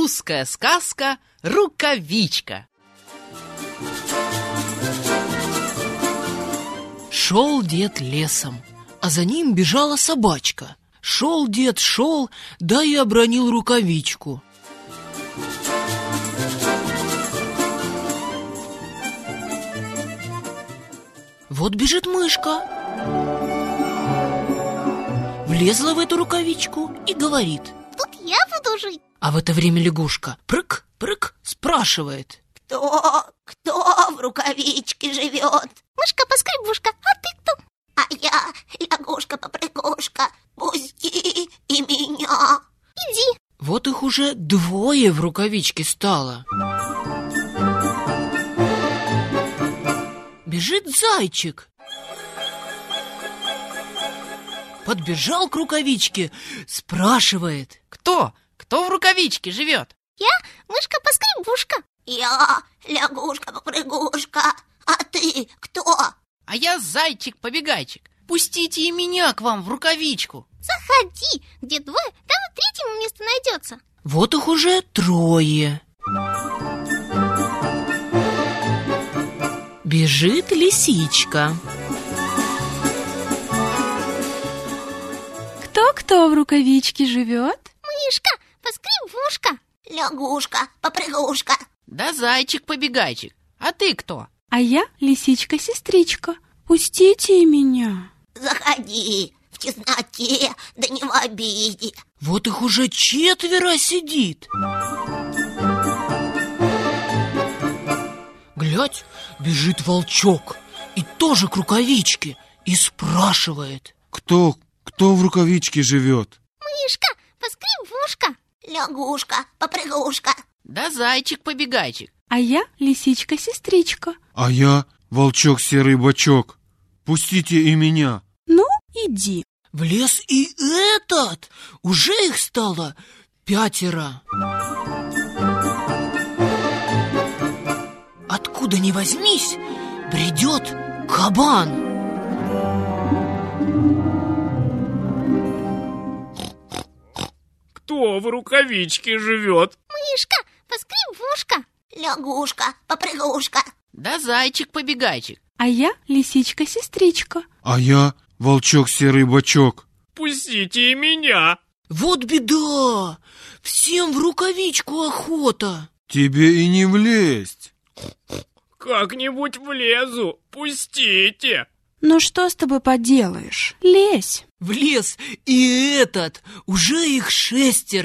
Русская сказка «Рукавичка». Шел дед лесом, а за ним бежала собачка. Шел дед, шел, да и обронил рукавичку. Вот бежит мышка, влезла в эту рукавичку и говорит: тут я буду жить. А в это время лягушка прыг-прыг спрашивает: Кто в рукавичке живет? Мышка-поскребушка, а ты кто? А я лягушка-попрыгушка, пусти и меня. Иди. Вот их уже двое в рукавичке стало. Бежит зайчик. Подбежал к рукавичке, спрашивает: Кто в рукавичке живет? Я мышка-поскребушка. Я лягушка-попрыгушка. А ты кто? А я зайчик-побегайчик. Пустите и меня к вам в рукавичку. Заходи, где двое, там и третьему место найдется. Вот их уже трое. Бежит лисичка. Кто в рукавичке живет? Мышка-поскребушка. Лягушка-попрыгушка. Да зайчик-побегайчик. А ты кто? А я лисичка-сестричка. Пустите и меня. Заходи в тесноте, да не в обиде. Вот их уже четверо сидит. Глядь, бежит волчок и тоже к рукавичке и спрашивает: Кто в рукавичке живет? Мышка-поскребушка. Лягушка-попрыгушка. Да зайчик-побегайчик. А я лисичка-сестричка. А я волчок серый бочок. Пустите и меня. Ну, иди. Влез и этот. Уже их стало 5. Откуда ни возьмись, бредет кабан. Кто в рукавичке живет? Мышка-поскребушка. Лягушка-попрыгушка. Да зайчик-побегайчик. А я лисичка-сестричка. А я волчок серый бочок. Пустите и меня. Вот беда! Всем в рукавичку охота. Тебе и не влезть. Как-нибудь влезу. Пустите. Ну что с тобой поделаешь? Лезь. Влез и этот. Уже их 6.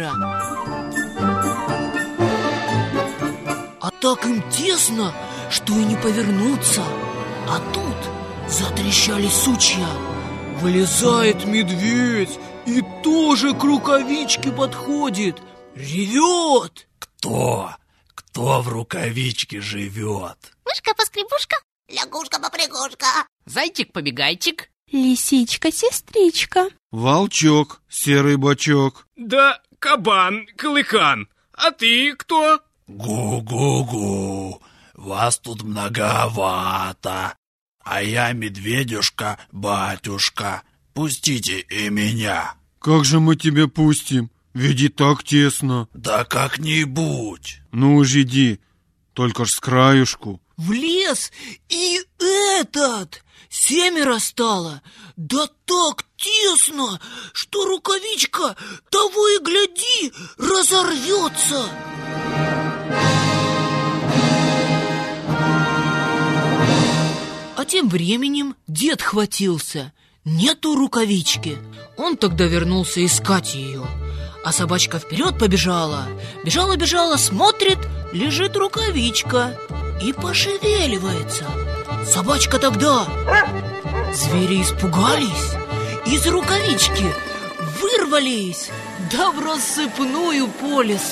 А так им тесно, что и не повернуться. А тут затрещали сучья. Вылезает медведь и тоже к рукавичке подходит. Ревет. Кто в рукавичке живет? Мышка-поскребушка. Лягушка-попрыгушка. Зайчик-побегайчик. Лисичка-сестричка. Волчок серый бочок. Да кабан-клыкан. А ты кто? Гу-гу-гу, вас тут многовато. А я медведюшка-батюшка. Пустите и меня. Как же мы тебя пустим? Ведь и так тесно. Да как-нибудь. Ну уж иди, только ж с краюшку. Влез и этот. 7 стало. Да так тесно, что рукавичка, того и гляди, разорвется. А тем временем дед хватился. Нету рукавички. Он тогда вернулся искать ее. А собачка вперед побежала. Бежала, смотрит, лежит рукавичка и пошевеливается. Собачка тогда. Звери испугались, из рукавички вырвались, да в рассыпную по лесу.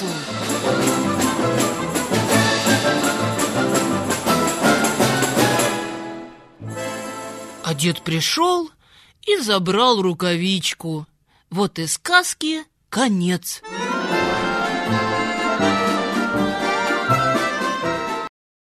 А дед пришел и забрал рукавичку. Вот и сказки конец.